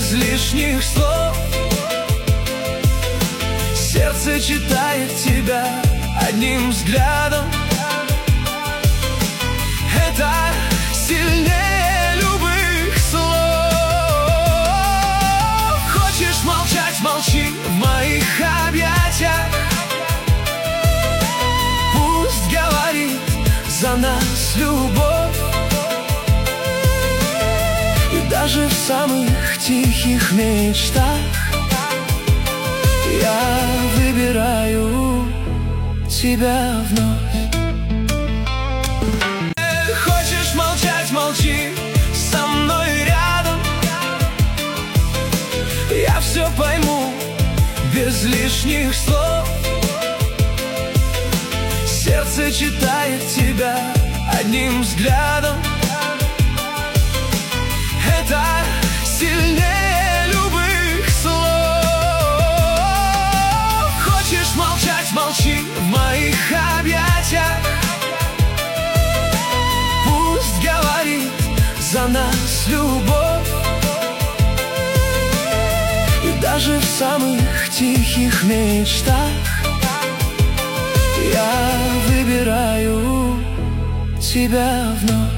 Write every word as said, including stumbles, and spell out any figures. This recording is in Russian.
без лишних слов. Сердце читает тебя одним взглядом. Это сильнее любых слов. Хочешь молчать — молчи в моих объятиях. Пусть говорит за нас любовь. И даже в самых тихих мечтах я выбираю тебя вновь. Хочешь молчать — молчи со мной рядом. Я все пойму без лишних слов. Сердце читает тебя одним взглядом. Это сильнее любых слов. Хочешь молчать — молчи в моих объятиях. Пусть говорит за нас любовь. И даже в самых тихих мечтах я выбираю тебя вновь.